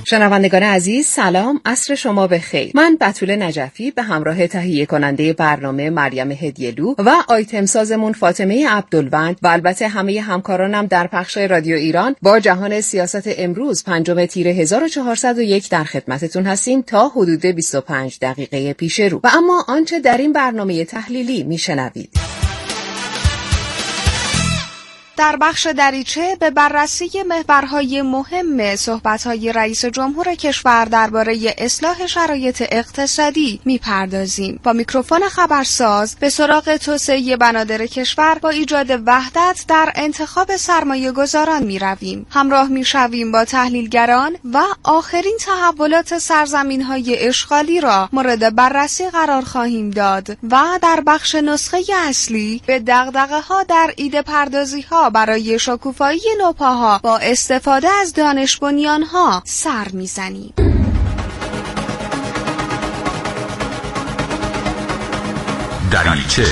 شنوندگان عزیز سلام، عصر شما بخیر. من بتول نجفی به همراه تهیه کننده برنامه مریم هدیه‌لو و آیتم سازمون فاطمه عبدالوند و البته همه همکارانم در پخش رادیو ایران با جهان سیاست امروز 5 تیر 1401 در خدمتتون هستیم تا حدود 25 دقیقه پیش رو. و اما آنچه در این برنامه تحلیلی میشنوید: در بخش دریچه به بررسی محورهای مهم صحبت‌های رئیس جمهور کشور درباره اصلاح شرایط اقتصادی می‌پردازیم. با میکروفون خبرساز به سراغ توسعه بنادر کشور با ایجاد وحدت در انتخاب سرمایه‌گذاران می‌رویم. همراه می‌شویم با تحلیلگران و آخرین تحولات سرزمین‌های اشغالی را مورد بررسی قرار خواهیم داد و در بخش نسخه اصلی به دغدغه‌ها در ایده پردازی‌ها برای شکوفایی نوپاها با استفاده از دانش بنیان‌ها سر می‌زنیم. دریچه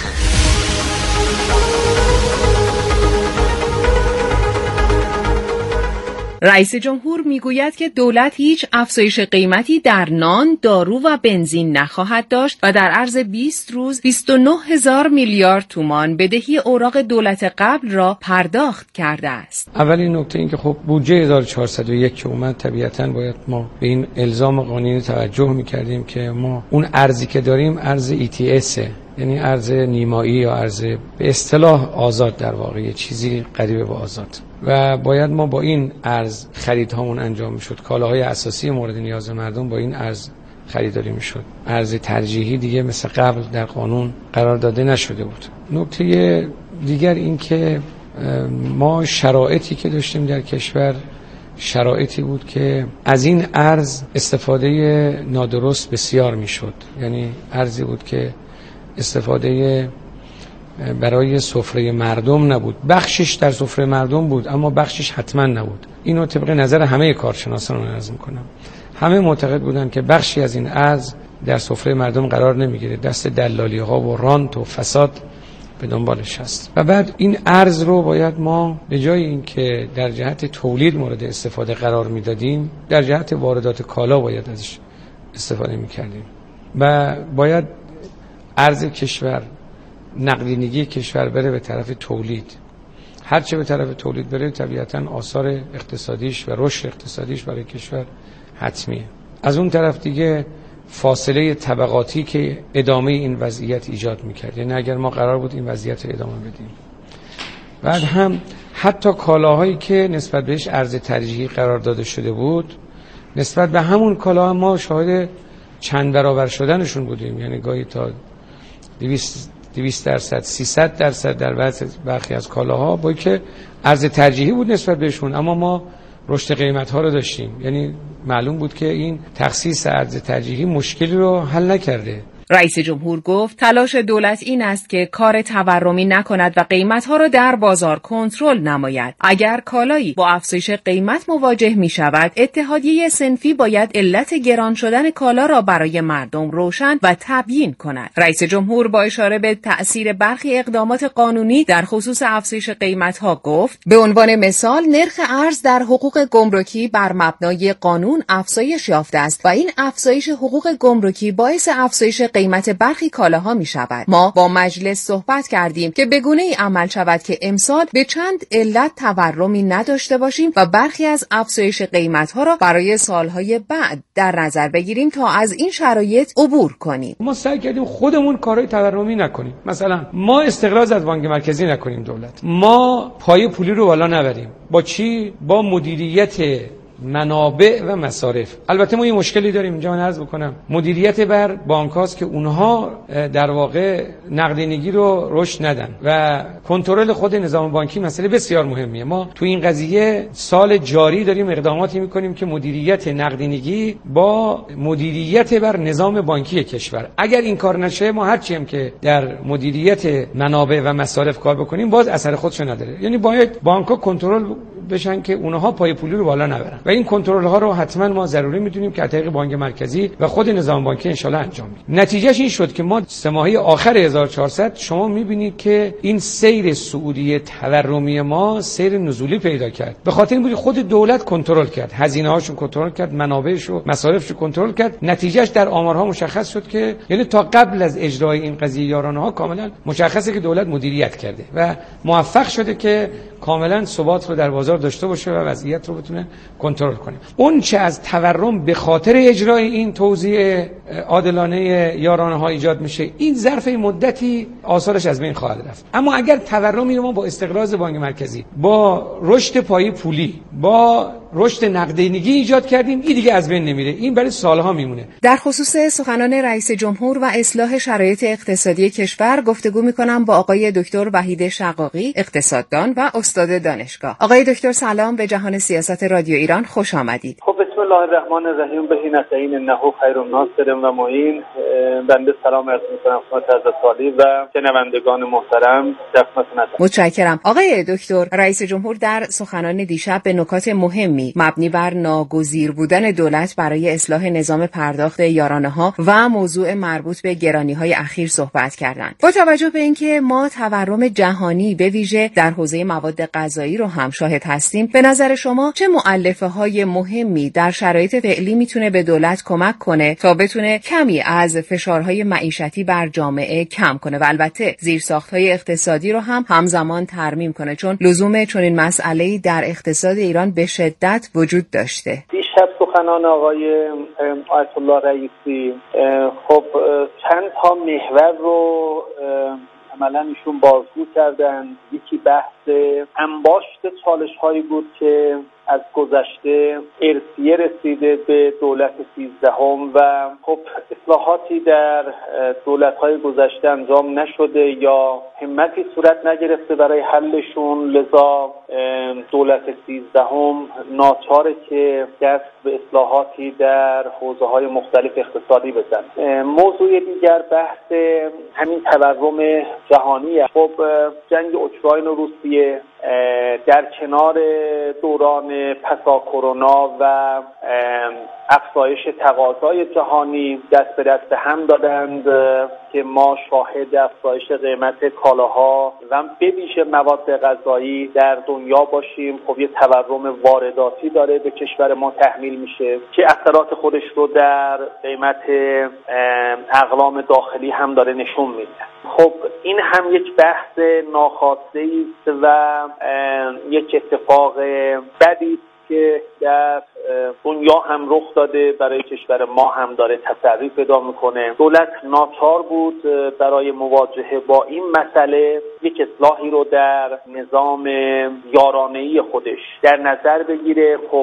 رئیس جمهور میگوید که دولت هیچ افزایش قیمتی در نان، دارو و بنزین نخواهد داشت و در عرض 20 روز 29,000 میلیارد تومان بدهی اوراق دولت قبل را پرداخت کرده است. اولین نکته این که خب بودجه 1401 که اومد طبیعتاً باید ما به این الزام قانونی توجه می‌کردیم که ما اون ارزی که داریم ارز ETS، یعنی ارز نیمایی یا ارز به اصطلاح آزاد، در واقع چیزی قریب به آزاد، و باید ما با این ارز خریدهامون انجام میشد. کالاهای اساسی مورد نیاز مردم با این ارز خریداری میشد. ارز ترجیحی دیگه مثل قبل در قانون قرار داده نشده بود. نکته دیگر این که ما شرایطی که داشتیم در کشور شرایطی بود که از این ارز استفاده نادرست بسیار میشد. یعنی ارزی بود که استفاده برای سفره مردم نبود. بخشش در سفره مردم بود اما بخشش حتما نبود. اینو طبق نظر همه کارشناسان عرض می‌کنم. همه معتقد بودن که بخشی از این ارز در سفره مردم قرار نمیگیره، دست دلالی‌ها و رانت و فساد به دنبالش هست. و بعد این ارز رو باید ما به جای اینکه در جهت تولید مورد استفاده قرار میدادیم، در جهت واردات کالا باید ازش استفاده میکردیم و باید ارز کشور، نقدینگی کشور بره به طرف تولید. هرچه به طرف تولید بره طبیعتاً آثار اقتصادیش و رشد اقتصادیش برای کشور حتمیه. از اون طرف دیگه فاصله طبقاتی که ادامه این وضعیت ایجاد میکرد، یعنی اگر ما قرار بود این وضعیت رو ادامه بدیم. بعد هم حتی کالاهایی که نسبت بهش ارز ترجیحی قرار داده شده بود، نسبت به همون کالاها ما شاهد چند برابر شدنشون بودیم. یعنی گاهی تا 200%، 300% در برخی از کالاها با که ارز ترجیحی بود نسبت بهشون، اما ما رشد قیمت ها رو داشتیم. یعنی معلوم بود که این تخصیص ارز ترجیحی مشکلی رو حل نکرده. رئیس جمهور گفت تلاش دولت این است که کار تورمی نکند و قیمت‌ها را در بازار کنترل نماید. اگر کالایی با افزایش قیمت مواجه می‌شود، اتحادیه صنفی باید علت گران شدن کالا را برای مردم روشن و تبیین کند. رئیس جمهور با اشاره به تأثیر برخی اقدامات قانونی در خصوص افزایش قیمت‌ها گفت: به عنوان مثال نرخ ارز در حقوق گمرکی بر مبنای قانون افزایش یافته است و این افزایش حقوق گمرکی باعث افزایش قیمت برخی کالاها می شود. ما با مجلس صحبت کردیم که به گونه‌ای عمل شود که امسال به چند علت تورمی نداشته باشیم و برخی از افزایش قیمت‌ها را برای سالهای بعد در نظر بگیریم تا از این شرایط عبور کنیم. ما سعی کردیم خودمون کارهای تورمی نکنیم. مثلا ما استقراض از بانک مرکزی نکنیم، دولت ما پای پولی رو بالا نبریم. با چی؟ با مدیریت منابع و مصارف. البته ما یه مشکلی داریم اینجا، من عرض بکنم مدیریت بر بانک‌هاست که اونها در واقع نقدینگی رو رشد ندن و کنترل خود نظام بانکی مسئله بسیار مهمیه. ما تو این قضیه سال جاری داریم اقداماتی می‌کنیم که مدیریت نقدینگی با مدیریت بر نظام بانکی کشور، اگر این کار نشه ما هرچی هم که در مدیریت منابع و مصارف کار بکنیم باز اثر خودشو نداره. یعنی باید بانک‌ها کنترل بشن که اونها پای پولی رو بالا نبرن. و این کنترل ها رو حتما ما ضروری میدونیم که از طریق بانک مرکزی و خود نظام بانکی ان شاء الله انجام میدیم. نتیجهش این شد که ما 3 ماهه آخر 1400 شما میبینید که این سیر سعودی تورمی ما سیر نزولی پیدا کرد. به خاطر این بود خود دولت کنترل کرد، هزینه هاشون کنترل کرد، منابعش و مصارفش کنترل کرد. نتیجهش در آمارها مشخص شد که یعنی تا قبل از اجرای این قضیه یارانه ها کاملا مشخصه که دولت مدیریت کرده و موفق شده که کاملا ثبات رو در بازار داشته باشه و وضعیت رو بتونه کنترل کنه. اون چه از تورم به خاطر اجرای این توزیع عادلانه یارانه ها ایجاد میشه، این ظرف مدتی آثارش از بین خواهد رفت. اما اگر تورمی رو ما با استقراض بانک مرکزی، با رشد پایه پولی، با رشد نقدینگی ایجاد کردیم، این دیگه از بین نمیره، این برای سالها میمونه. در خصوص سخنان رئیس جمهور و اصلاح شرایط اقتصادی کشور گفتگو میکنم با آقای دکتر وحید شقاقی، اقتصاددان و استاد دانشگاه. آقای دکتر سلام، به جهان سیاست رادیو ایران خوش آمدید. خب بسم الله الرحمن الرحیم. بهین نستعین انه خیر الناصر و معین. بنده سلام عرض میکنم خدمت حضرت عالی و شنوندگان محترم. متشکرم. آقای دکتر، رئیس جمهور در سخنان دیشب به نکات مهمی مبنی بر ناگزیر بودن دولت برای اصلاح نظام پرداخت یارانه‌ها و موضوع مربوط به گرانی‌های اخیر صحبت کردند. با توجه به اینکه ما تورم جهانی به ویژه در حوزه مواد غذایی رو هم شاهد هستیم، به نظر شما چه مؤلفه‌های مهمی در شرایط فعلی میتونه به دولت کمک کنه تا بتونه کمی از فشارهای معیشتی بر جامعه کم کنه و البته زیرساخت‌های اقتصادی رو هم همزمان ترمیم کنه، چون لزوم چنین مسئله‌ای در اقتصاد ایران به شدت وجود داشته؟ دیشب سخنان آقای آیت الله رئیسی خب چند تا محور رو عملاً ایشون بازگو کردن. یکی بحث انباشت چالش‌هایی بود که از گذشته ارثیه رسیده به دولت 13ام و خب اصلاحاتی در دولت‌های گذشته انجام نشده یا همتی صورت نگرفته برای حلشون، لذا دولت 13ام ناچاره که دست به اصلاحاتی در حوزه‌های مختلف اقتصادی بزنه. موضوع دیگر بحث همین تورم جهانیه. خب جنگ اوکراین و روسیه در کنار دوران پسا کرونا و افزایش تقاضای جهانی دست به دست هم دادند که ما شاهد افزایش قیمت کالاها و به ویژه مواد غذایی در دنیا باشیم. خب یه تورم وارداتی داره به کشور ما تحمیل میشه که اثرات خودش رو در قیمت اقلام داخلی هم داره نشون میده. خب این هم یک بحث ناخواسته است و یک اتفاق بدی که در دنیا هم رخ داده، برای کشور ما هم داره تسری پیدا میکنه. دولت ناچار بود برای مواجهه با این مسئله یک اصلاحی رو در نظام یارانه‌ای خودش در نظر بگیره. خب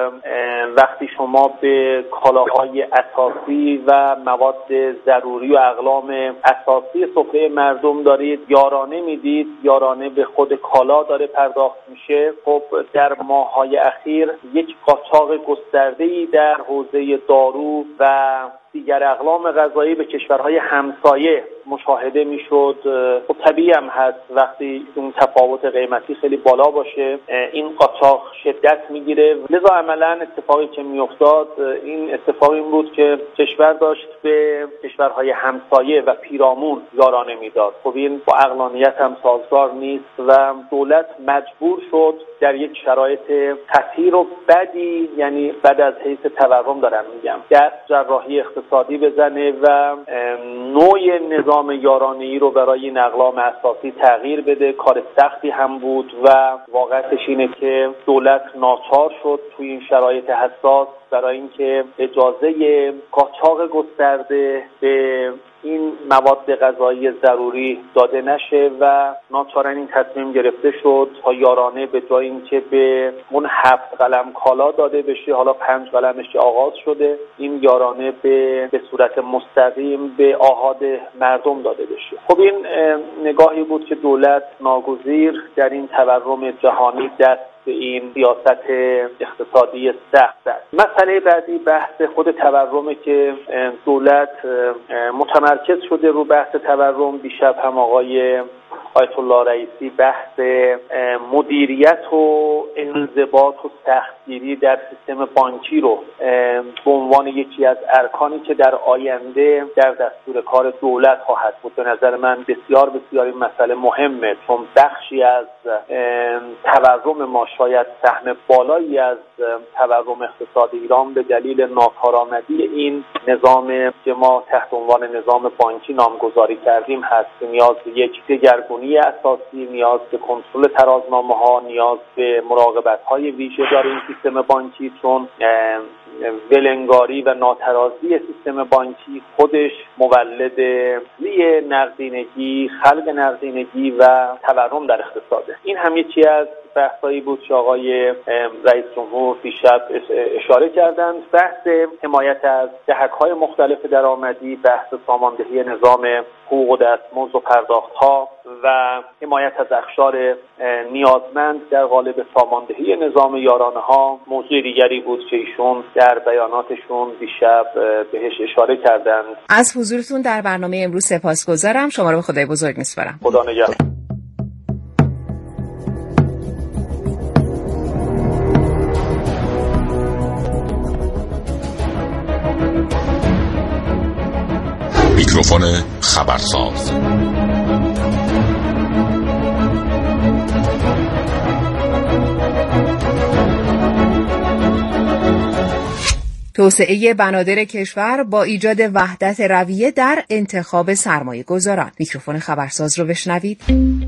وقتی شما به کالاهای اساسی و مواد ضروری و اقلام اساسی سفره مردم دارید یارانه میدید، یارانه به خود کالا داره پرداخت میشه. خب در ماه‌های اخیر یک قاچاق گسترده‌ای در حوزه دارو و دیگر اقلام غذایی به کشورهای همسایه مشاهده میشد. خب طبیعی هم هست وقتی اون تفاوت قیمتی خیلی بالا باشه این قاچاق شدت میگیره. لذا عملا اتفاقی که میافتاد این اتفاقی بود که کشور داشت به کشورهای همسایه و پیرامون یارانه میداد. خب این با عقلانیت هم سازگار نیست و دولت مجبور شد در یک شرایط خطیر و بدی، یعنی بعد از حیث تورم دارم میگم، دست جراحی اقتصادی بزنه و نوع نظام یارانه‌ای رو برای این اقلام اساسی تغییر بده. کار سختی هم بود و واقعیتش اینه که دولت ناچار شد توی این شرایط حساس برای اینکه اجازه قاچاق گسترده به این مواد غذایی ضروری داده نشه و ناچارن این تصمیم گرفته شد تا یارانه به جای اینکه به اون 7 قلم کالا داده بشه حالا 5 قلمش آغاز شده، این یارانه به صورت مستقیم به آحاد مردم داده بشه. خب این نگاهی بود که دولت ناگزیر در این تورم جهانی دست به این سیاست اقتصادی سخت است. مسئله بعدی بحث خود تورمه که دولت متمرکز شده رو بحث تورم. دیشب هم آقای آیت الله رئیسی بحث مدیریت و انضباط و سخت دستگیری در سیستم بانکی رو به عنوان یکی از ارکانی که در آینده در دستور کار دولت خواهد بود. به نظر من بسیار بسیار این مسئله مهمه، چون بخشی از تورم ما، شاید سهم بالایی از تورم اقتصاد ایران به دلیل ناکارآمدی این نظام که ما تحت عنوان نظام بانکی نامگذاری کردیم هست. نیاز به یک دگرگونی اساسی، نیاز به کنترل ترازنامه‌ها، نیاز به مراقبت‌های ویژه داره این سیستم بانکی، چون ولنگاری و ناترازی سیستم بانکی خودش مولد نقدینگی، خلق نقدینگی و تورم در اقتصاده. این هم یکی از بحثایی بود که آقای رئیس جمهور دیشب اشاره کردند. بحث حمایت از دهک‌های مختلف درآمدی، بحث ساماندهی نظام حقوق و دستمزد و پرداخت‌ها و حمایت از اقشار نیازمند در قالب ساماندهی نظام یارانه‌ها موضوع دیگری بود که ایشون در بیاناتشون دیشب بهش اشاره کردند. از حضورتون در برنامه امروز سپاسگزارم. شما رو به خدای بزرگ میسپارم. خدا نگهدار. میکروفون خبرساز. توسعه بنادر کشور با ایجاد وحدت رویه در انتخاب سرمایه گذاران. میکروفون خبرساز رو بشنوید.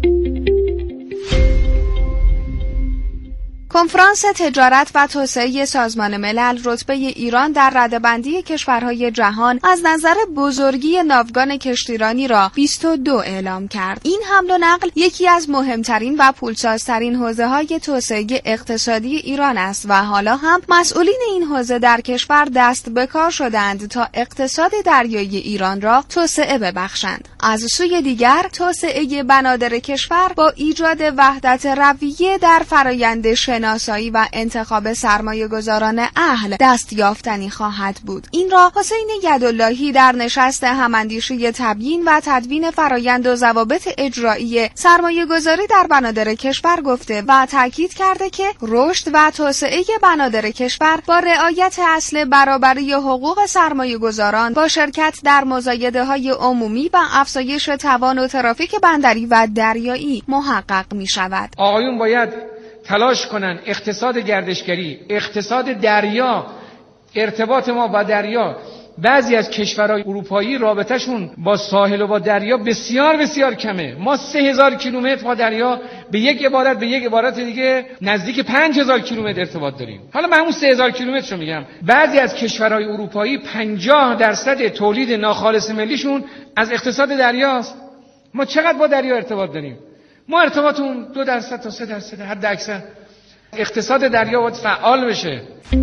کنفرانس تجارت و توسعه سازمان ملل رتبه ایران در رده‌بندی کشورهای جهان از نظر بزرگی ناوگان کشتیرانی را 22 اعلام کرد. این حمل و نقل یکی از مهمترین و پولسازترین حوزه‌های توسعه اقتصادی ایران است و حالا هم مسئولین این حوزه در کشور دست به کار شدند تا اقتصاد دریایی ایران را توسعه ببخشند. از سوی دیگر توسعه بنادر کشور با ایجاد وحدت رویه در فرآیند شناسایی و انتخاب سرمایه‌گذاران اهل دستیافتنی خواهد بود. این را حسین یداللهی در نشست هماندیشی تبیین و تدوین فرآیند و ضوابط اجرایی سرمایه‌گذاری در بنادر کشور گفته و تاکید کرده که رشد و توسعه بنادر کشور با رعایت اصل برابری حقوق سرمایه‌گذاران با شرکت در مزایده‌های عمومی و افزایش توان و ترافیک بندری و دریایی محقق می‌شود. آقایون باید تلاش کنن اقتصاد گردشگری، اقتصاد دریا، ارتباط ما با دریا. بعضی از کشورهای اروپایی رابطهشون با ساحل و با دریا بسیار بسیار کمه. ما 3000 کیلومتر با دریا به یک عبارت دیگه نزدیک 5000 کیلومتر ارتباط داریم. حالا من همون 3000 کیلومتر رو میگم. بعضی از کشورهای اروپایی 50% تولید ناخالص ملیشون از اقتصاد دریاست. ما چقدر با دریا ارتباط داریم؟ ما ارتباطمون 2% تا 3% حد اکثر. اقتصاد دریا باید فعال بشه.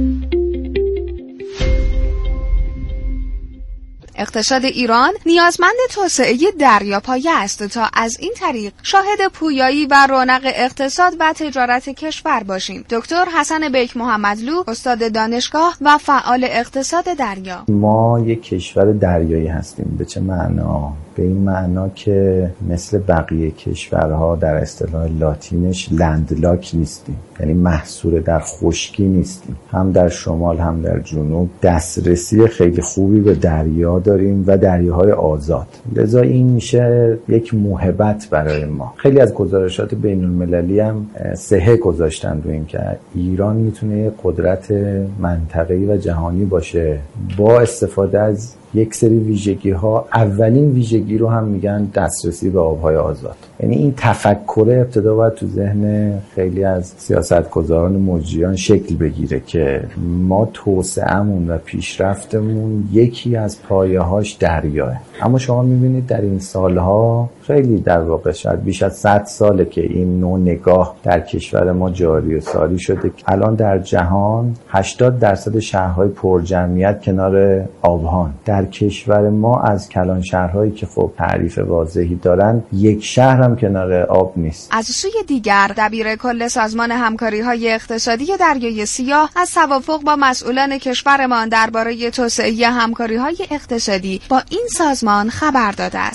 اقتصاد ایران نیازمند توسعه دریاپایه است تا از این طریق شاهد پویایی و رونق اقتصاد و تجارت کشور باشیم. دکتر حسن بیک محمدلو، استاد دانشگاه و فعال اقتصاد دریا. ما یک کشور دریایی هستیم. به چه معنا؟ به این معنا که مثل بقیه کشورها در اصطلاح لاتینش لندلاک نیستیم، یعنی محصور در خشکی نیستیم. هم در شمال هم در جنوب دسترسی خیلی خوبی به دریا داریم و دریاهای آزاد. لذا این میشه یک موهبت برای ما. خیلی از گزارشات بین المللی هم صحه گذاشتن رو این که ایران میتونه قدرت منطقه‌ای و جهانی باشه با استفاده از یک سری ویژگی ها. اولین ویژگی رو هم میگن دسترسی به آبهای آزاد. یعنی این تفکر ابتدا باید تو ذهن خیلی از سیاستگزاران مجریان شکل بگیره که ما توسعه‌مون و پیشرفتمون یکی از پایه‌هاش دریاه. اما شما میبینید در این سالها خیلی در واقع شاید بیش از 100 ساله که این نوع نگاه در کشور ما جاری و ساری شده. الان در جهان 80% شهرهای پرجمعیت کنار آبهان. در کشور ما از کلان شهرهایی که خب تعریف واضحی دارن یک شهر هم کنار آب نیست. از سوی دیگر دبیر کل سازمان همکاری‌های اقتصادی دریای سیاه از توافق با مسئولان کشورمان درباره توسعه همکاری‌های اقتصادی با این سازمان خبر داده است.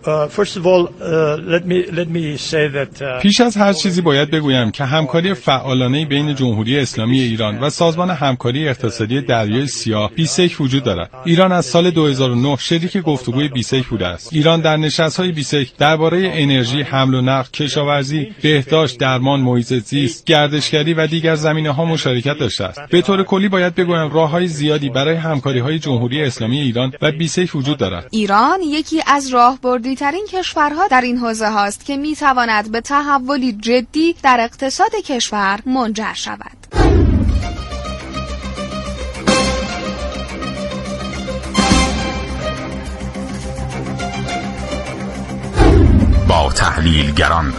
پیش از هر چیزی باید بگویم که همکاری فعالانه بین جمهوری اسلامی ایران و سازمان همکاری اقتصادی دریای سیاه بیسیک وجود دارد. ایران از سال 2009 شریک گفتگوی بیسیک بوده است. ایران در نشست‌های بیسیک درباره انرژی، حمل و نقل، کشاورزی، بهداشت، درمان، محیط زیست، گردشگری و دیگر زمینه‌ها مشارکت داشته است. به طور کلی باید بگویم راه‌های زیادی برای همکاری‌های جمهوری اسلامی ایران و بیسیک وجود دارد. ایران یکی از راهبردی‌ترین کشورها در این حوزه هاست که می‌تواند به تحولی جدی در اقتصاد کشور منجر شود. با تحلیلگران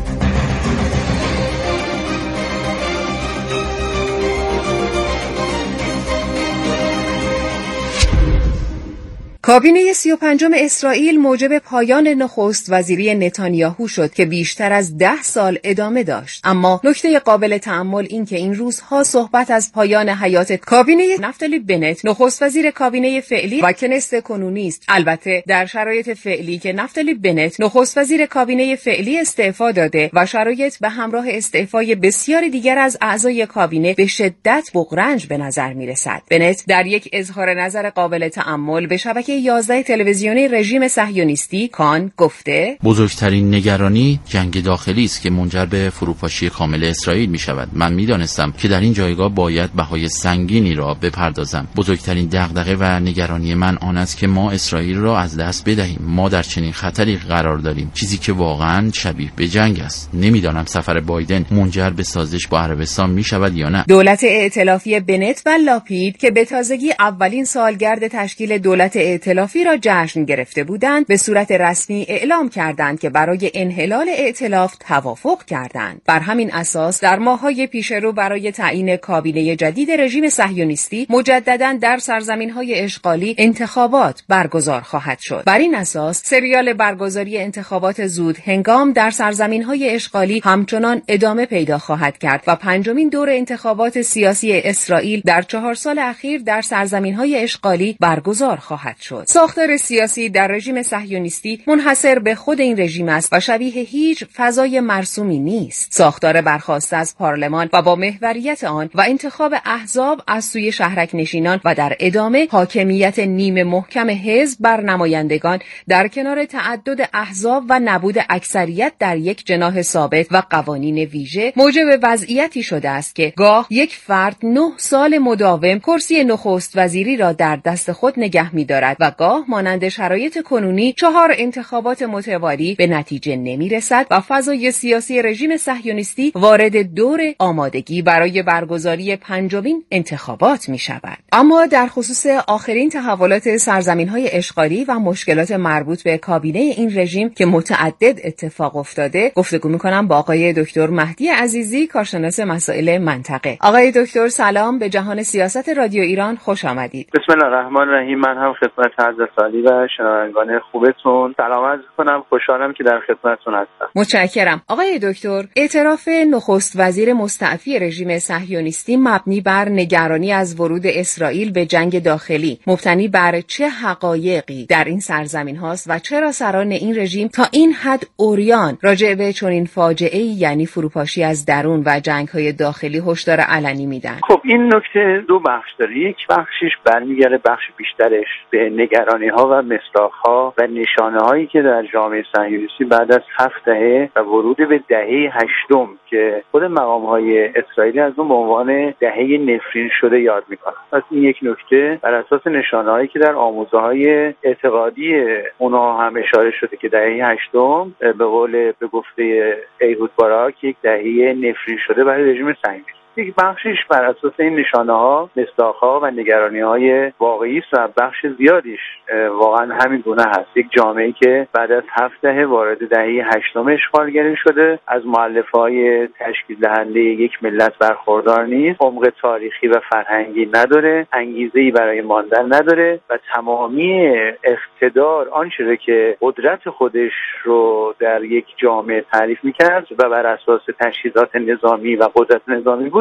کابینه 35 اسرائیل موجب پایان نخست وزیری نتانیاهو شد که بیشتر از 10 سال ادامه داشت. اما نکته قابل تأمل این که این روزها صحبت از پایان حیات کابینه نفتالی بنت، نخست وزیر کابینه فعلی و کنست کنونی است. البته در شرایط فعلی که نفتالی بنت، نخست وزیر کابینه فعلی استعفا داده و شرایط به همراه استعفای بسیاری دیگر از اعضای کابینه به شدت بغرنج به نظر می‌رسد. بنت در یک اظهار نظر قابل تأمل به شبکه 11 تلویزیونی رژیم صهیونیستی کان گفته: بزرگترین نگرانی جنگ داخلی است که منجر به فروپاشی کامل اسرائیل می شود. من می دانستم که در این جایگاه باید بهای سنگینی را بپردازم. بزرگترین دغدغه و نگرانی من آن است که ما اسرائیل را از دست بدهیم. ما در چنین خطری قرار داریم، چیزی که واقعا شبیه به جنگ است. نمیدانم سفر بایدن منجر به سازش با عربستان می شود یا نه. دولت ائتلافی بنت و لاپید که به تازگی اولین سالگرد تشکیل دولت ائتلافی را جشن گرفته بودند، به صورت رسمی اعلام کردند که برای انحلال ائتلاف توافق کردند. بر همین اساس در ماه‌های پیشرو برای تعیین کابینه جدید رژیم صهیونیستی مجدداً در سرزمین‌های اشغالی انتخابات برگزار خواهد شد. بر این اساس سریال برگزاری انتخابات زود هنگام در سرزمین‌های اشغالی همچنان ادامه پیدا خواهد کرد و پنجمین دور انتخابات سیاسی اسرائیل در 4 سال اخیر در سرزمین‌های اشغالی برگزار خواهد شد. ساختار سیاسی در رژیم صهیونیستی منحصر به خود این رژیم است و شبیه هیچ فضای مرسومی نیست. ساختار برخاسته از پارلمان و با محوریت آن و انتخاب احزاب از سوی شهرک نشینان و در ادامه حاکمیت نیمه محکم حزب بر نمایندگان در کنار تعدد احزاب و نبود اکثریت در یک جناح ثابت و قوانین ویژه موجب وضعیتی شده است که گاه یک فرد 9 سال مداوم کرسی نخست وزیری را در دست خود نگه می‌دارد و گاه مانند شرایط کنونی 4 انتخابات متوالی به نتیجه نمی‌رسد و فضای سیاسی رژیم صهیونیستی وارد دور آمادگی برای برگزاری 5مین انتخابات می‌شود. اما در خصوص آخرین تحولات سرزمین‌های اشغالی و مشکلات مربوط به کابینه این رژیم که متعدد اتفاق افتاده، گفتگو می‌کنم با آقای دکتر مهدی عزیزی، کارشناس مسائل منطقه. آقای دکتر سلام، به جهان سیاست رادیو ایران خوش آمدید. بسم الله الرحمن الرحیم. من هم خدمت حضرت عالی و شنوندگان خوبتون سلام عرض کنم. خوشحالم که در خدمتتون هستم. متشکرم. آقای دکتر، اعتراف نخست وزیر مستعفی رژیم صهیونیستی مبنی بر نگرانی از ورود اسرائیل به جنگ داخلی مبتنی بر چه حقایقی در این سرزمین هاست و چرا سران این رژیم تا این حد عریان راجع به چنین فاجعه‌ای یعنی فروپاشی از درون و جنگ‌های داخلی هشدار علنی میدن؟ خب این نکته 2 بخش داره. یک بخشش برمیگرده، بخش بیشترش به نگرانی‌ها و مصداق‌ها و نشانه‌هایی که در جامعه صهیونیستی بعد از 7 دهه و ورود به دهه 8 که خود مقام‌های اسرائیلی از اون به عنوان دهه نفرین شده یاد می‌کنن. پس این یک نکته بر اساس نشانه‌هایی که در آموزه‌های اعتقادی اونها هم اشاره شده که دهه 8 به گفته ایهود باراک یک دهه نفرین شده برای رژیم صهیونیستی. یک بخشش بر اساس این نشانه‌ها، مصداق‌ها و نگرانی‌های واقعی است و بخش زیادیش واقعا همین گونه هست. یک جامعه‌ای که بعد از 7 دهه وارد دهه 8 اشغالگری شده، از مؤلفه‌های تشکیل دهنده یک ملت برخوردار نیست، عمق تاریخی و فرهنگی نداره، انگیزه‌ای برای ماندن نداره و تمامی اقتدار آنچه که قدرت خودش رو در یک جامعه تعریف می‌کرد و بر اساس تجهیزات نظامی و قدرت نظامی بود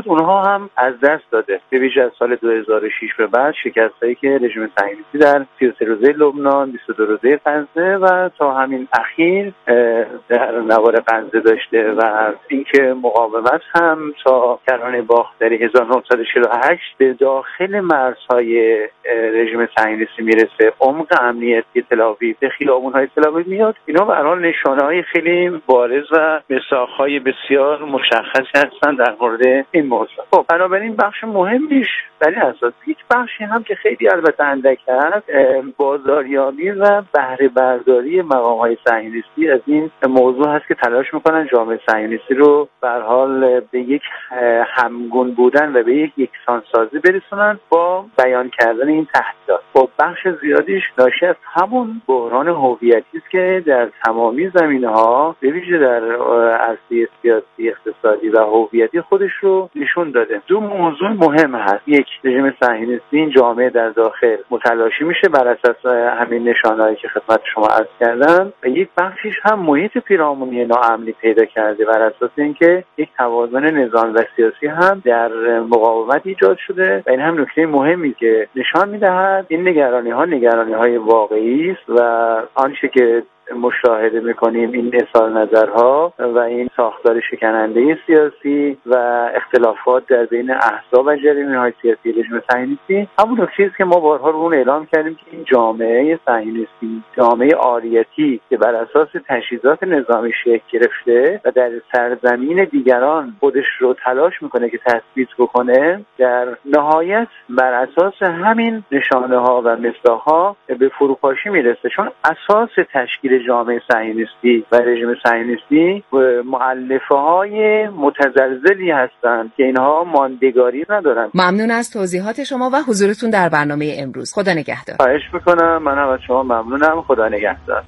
اونها هم از دست داده. به ویژه از سال 2006 به بعد شکستایی که رژیم صهیونیستی در 33 روزه لبنان، 22 روزه غزه و تا همین اخیر در نوار غزه داشته و اینکه مقاومت هم تا کرانه باختری 1948 به داخل مرزهای رژیم صهیونیستی میرسه، عمق امنیتی تل‌آویو به خیابون‌های تل‌آویو میاد. اینا به هر حال نشانه‌های خیلی بارز و مساح‌های بسیار مشخصی هستن در مورد این موضوع. خب بنابراین بخش مهمیش ولی اساس یک بخشی هم که خیلی البته اندک هست، بازاریابی و بهره برداری مقام‌های صهیونیستی از این موضوع هست که تلاش میکنن جامعه صهیونیستی رو به هر حال به یک همگون بودن و به یک یکسانسازی برسونن با بیان کردن این تهدیدات. خب بخش زیادیش ناشی از همون بحران هویتی است که در تمامی زمینه‌ها به ویژه در عرصه سیاسی، اقتصادی و هویتی خودش رو نشون داده. دو موضوع مهم هست. یک، رژیم صهیونیستی این جامعه در داخل متلاشی میشه بر اساس همین نشانه‌هایی که خدمت شما عرض کردم و یک بخشش هم محیط پیرامونی ناامنی پیدا کرده بر اساس اینکه یک توازن نظام و سیاسی هم در مقاومت ایجاد شده و این هم نکته مهمی که نشان میدهد این نگرانی‌های واقعی است و آنچه که مشاهده میکنیم این اظهار نظرها و این ساختار شکننده سیاسی و اختلافات در بین احزاب و جریان‌های سیاسی رژیم صهیونیستی همون نکته است که ما بارها رو اون اعلام کردیم که این جامعه صهیونیستی، جامعه عاریتی که بر اساس تجهیزات نظامی شکل گرفته و در سرزمین دیگران خودش رو تلاش میکنه که تثبیت بکنه، در نهایت بر اساس همین نشانه‌ها و مصداق‌ها به فروپاشی میرسه، چون اساس تشکیل جامعه صهیونیستی و رژیم صهیونیستی مؤلفه‌های متزلزلی هستند که اینها ماندگاری ندارند. ممنون از توضیحات شما و حضورتون در برنامه امروز. خدا نگهدار. خواهش میکنم. منم از شما ممنونم. خدا نگهدار.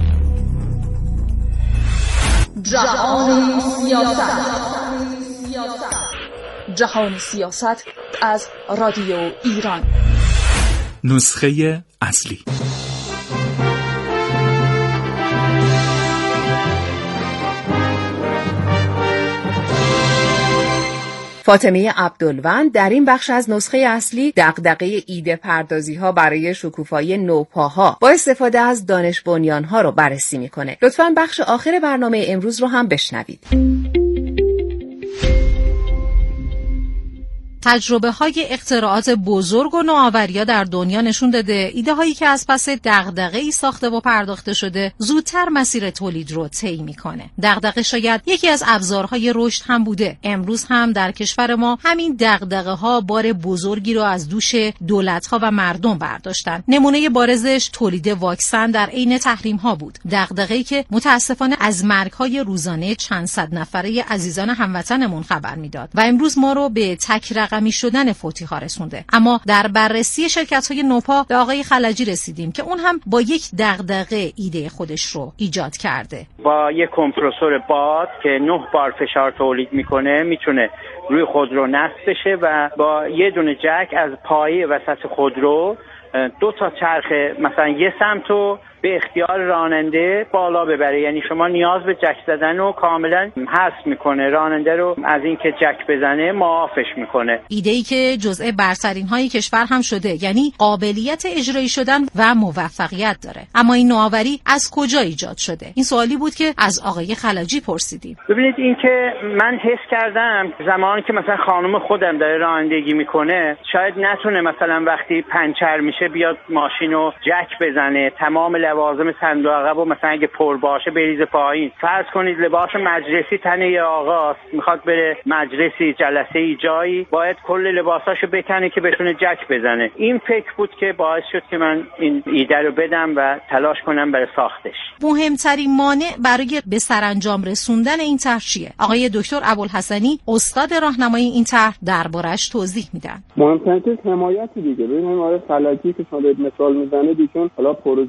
جهان سیاست از رادیو ایران. نسخه اصلی. فاطمه عبدالوند در این بخش از نسخه اصلی دغدغه ایده پردازی ها برای شکوفایی نوپاها با استفاده از دانش بنیان ها رو بررسی میکنه. لطفاً بخش آخر برنامه امروز رو هم بشنوید. تجربه‌های اختراعات بزرگ و نوآوری‌ها در دنیا نشون داده ایده هایی که از پس دغدغه‌ای ساخته و پرداخته شده زودتر مسیر تولید رو طی می‌کنه. دغدغه شاید یکی از ابزارهای رشد هم بوده. امروز هم در کشور ما همین دغدغه‌ها بار بزرگی رو از دوش دولت‌ها و مردم برداشتن. نمونه بارزش تولید واکسن در عین تحریم‌ها بود. دغدغه‌ای که متأسفانه از مرگ‌های روزانه چند صد نفره عزیزان هموطنمون خبر میداد و امروز ما رو به رقمی شدن فوتی‌ها رسونده. اما در بررسی شرکت‌های نوپا به آقای خلجی رسیدیم که اون هم با یک دغدغه ایده خودش رو ایجاد کرده. با یک کمپرسور باد که 9 بار فشار تولید میکنه میتونه روی خودرو نصب بشه و با یه دونه جک از پایه وسط خودرو 2 تا چرخ مثلا یه سمتو به اختیار راننده بالا ببره. یعنی شما نیاز به جک زدن رو کاملا حذف میکنه، راننده رو از اینکه جک بزنه معافش میکنه. ایده‌ای که جزء برترین های کشور هم شده، یعنی قابلیت اجرایی شدن و موفقیت داره. اما این نوآوری از کجا ایجاد شده؟ این سوالی بود که از آقای خلجی پرسیدیم. ببینید این که من حس کردم زمانی که مثلا خانم خودم داره رانندگی میکنه شاید نتونه مثلا وقتی پنچر میشه بیاد ماشینو جک بزنه، تمام لوازم صندوق عقب و مثلا اگه پر باشه بریزه پایین. فرض کنید لباس مجلسی تنه یه آقاست میخواد بره مجلسی، جلسه‌ای، جایی، باید کل لباساشو بکنه که بتونه جک بزنه. این فکر بود که باعث شد که من این ایده رو بدم و تلاش کنم برای ساختش. مهمترین مانع برای به سرانجام رسوندن این طرح چیه؟ آقای دکتر ابوالحسنی استاد راهنمایی این طرح دربارش توضیح میدن. مهمترین حمایت دیگه. ببینید آقای خلجی که شما مثال میزنه دیگه حالا پروژه رو دارن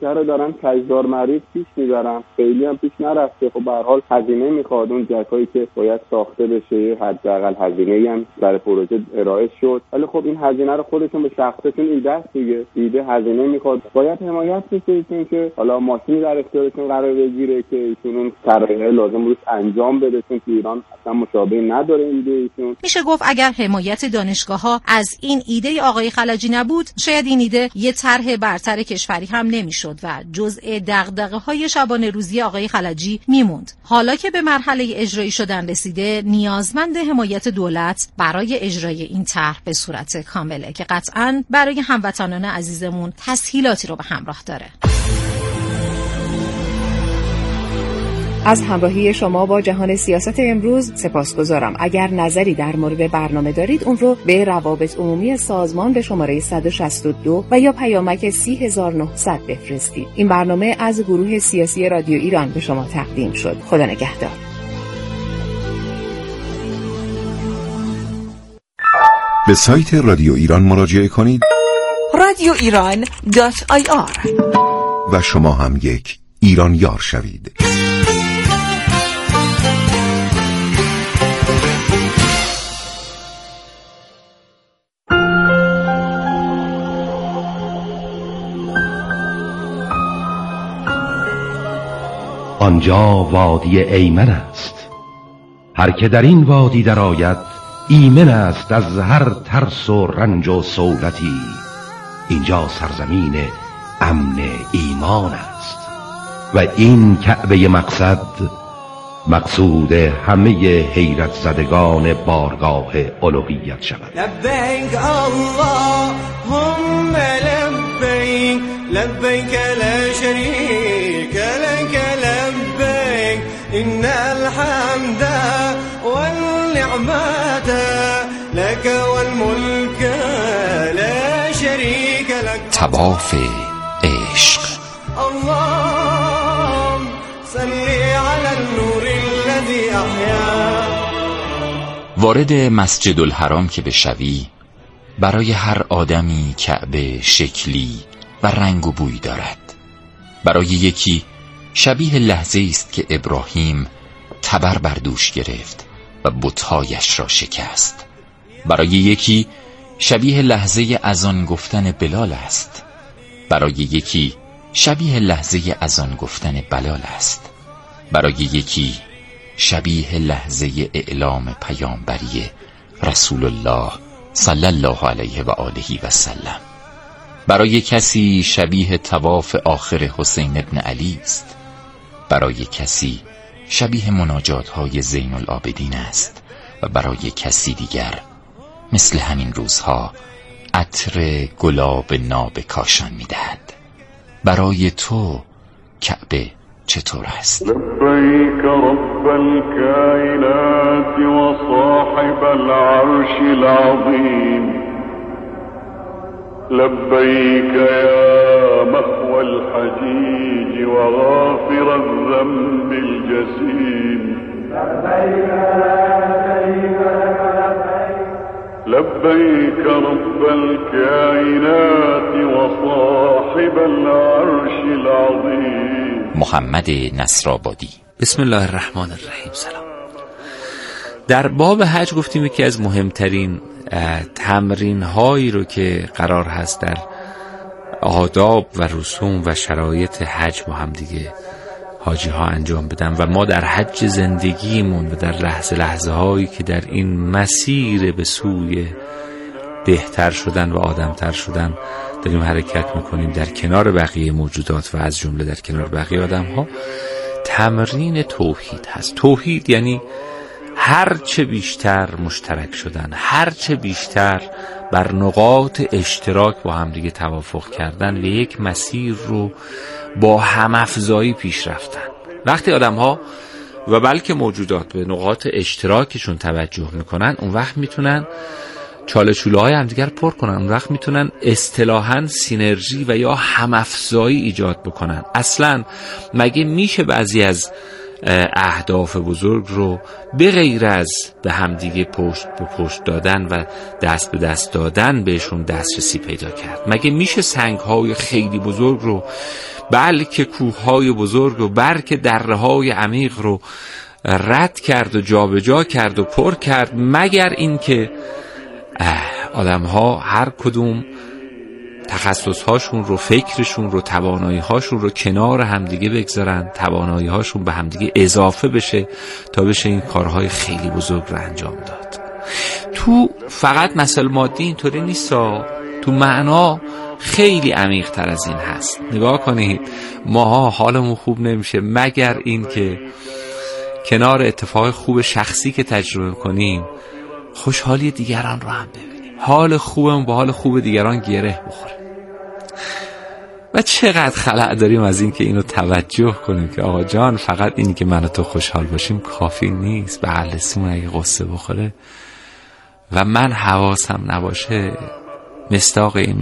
مثلا کجدار مریض پیش میبرم، خیلی هم پیش نرفته. خب به هر حال هزینه میخواد، اون جکایی که باید ساخته بشه حداقل هزینه‌ای هم در پروژه ارائه شد، ولی خب این هزینه رو خودشون به شخصشون ایده است دیگه، ایده هزینه میخواد، باید حمایت بشه ایشون که حالا ماشینی در اختیارشون قرار بگیره که ایشون اون طراحی لازم روش انجام بده، چون تو ایران اصلا مشابه نداره ایده ایشون. میشه گفت اگر حمایت دانشگاه‌ها از این ایده آقای خلجی نبود، شاید این ایده یه طرح برتر کشوری هم نمیشد و جزء دغدغه‌های شبانه روزی آقای خلجی میموند. حالا که به مرحله اجرایی شدن رسیده، نیازمند حمایت دولت برای اجرای این طرح به صورت کامله که قطعاً برای هموطنان عزیزمون تسهیلاتی رو به همراه داره. از همراهی شما با جهان سیاست امروز سپاسگزارم. اگر نظری در مورد برنامه دارید اون رو به روابط عمومی سازمان به شماره 162 و یا پیامک 30900 بفرستید. این برنامه از گروه سیاسی رادیو ایران به شما تقدیم شد. خدا نگهدار. به سایت رادیو ایران مراجعه کنید radioiran.ir و شما هم یک ایرانیار شوید. آنجا وادی ایمن است، هر که در این وادی درآید ایمن است از هر ترس و رنج و صولتی. اینجا سرزمین امن ایمان است و این کعبه مقصود همه حیرت زدگان بارگاه الوهیت شود. لبیک اللهم لبیک لبیک لا شریک لک لبیک ان الحمد والنعمت لك والملك لا شریک لك. طواف عشق. اللهم صل علی النور الذي احیا. وارد مسجد الحرام که بشوی، برای هر آدمی کعبه شکلی و رنگ و بوی دارد. برای یکی شبیه لحظه است که ابراهیم تبر بر دوش گرفت و بت‌هایش را شکست. برای یکی شبیه لحظه اذان گفتن بلال است. برای یکی شبیه لحظه اذان گفتن بلال است. برای یکی شبیه لحظه اعلام پیامبری رسول الله صلی الله علیه و آله و سلم. برای کسی شبیه طواف آخر حسین ابن علی است. برای کسی شبیه مناجات های زین العابدین است و برای کسی دیگر مثل همین روزها عطر گلاب نابکاشان می‌دهد. برای تو کعبه چطور است؟ لبیک رب الکائنات و صاحب العرش العظیم، لبیک یا محو الحجیج و غافر الذنب الجسیم، لبیک رب الکائنات و صاحب العرش العظیم. محمد نصرآبادی. بسم الله الرحمن الرحیم. سلام. در باب حج گفتیم که از مهمترین تمرین هایی رو که قرار هست در آداب و رسوم و شرایط حج با هم دیگه حاجی ها انجام بدن و ما در حج زندگیمون و در لحظه هایی که در این مسیر به سوی بهتر شدن و آدمتر شدن داریم حرکت میکنیم در کنار بقیه موجودات و از جمله در کنار بقیه آدم ها، تمرین توحید هست. توحید یعنی هرچه بیشتر مشترک شدن، هرچه بیشتر بر نقاط اشتراک با هم دیگه توافق کردن و یک مسیر رو با همافزایی پیش رفتن. وقتی آدم ها و بلکه موجودات به نقاط اشتراکشون توجه میکنن، اون وقت میتونن چاله چوله های همدیگر پر کنن، اون وقت میتونن اصطلاحاً سینرژی و یا همافزایی ایجاد بکنن. اصلا مگه میشه بعضی از اهداف بزرگ رو به غیر از به همدیگه پشت به پشت دادن و دست به دست دادن بهشون دسترسی پیدا کرد. مگه میشه سنگ‌های خیلی بزرگ رو، بلکه کوه‌های بزرگ و بلکه دره‌های عمیق رو رد کرد و جابجا کرد و پر کرد، مگر اینکه آدم‌ها هر کدوم تخصص‌هاشون رو، فکرشون رو، توانایی‌هاشون رو کنار همدیگه بگذارن، توانایی‌هاشون به همدیگه اضافه بشه تا بشه این کارهای خیلی بزرگ رو انجام داد. تو فقط مسائل مادی اینطوری نیستا، تو معنا خیلی عمیق تر از این هست. نگاه کنید، ماها حالمون خوب نمیشه مگر این که کنار اتفاق خوب شخصی که تجربه کنیم خوشحالی دیگران رو هم ببینیم، حال خوبمون با حال خوب دیگران گره بخوره. و چقدر خلأ داریم از این که اینو توجه کنیم که آقا جان فقط اینی که من و تو خوشحال باشیم کافی نیست. بله سیمون اگه قصه بخوره و من حواسم نباشه، مصداق این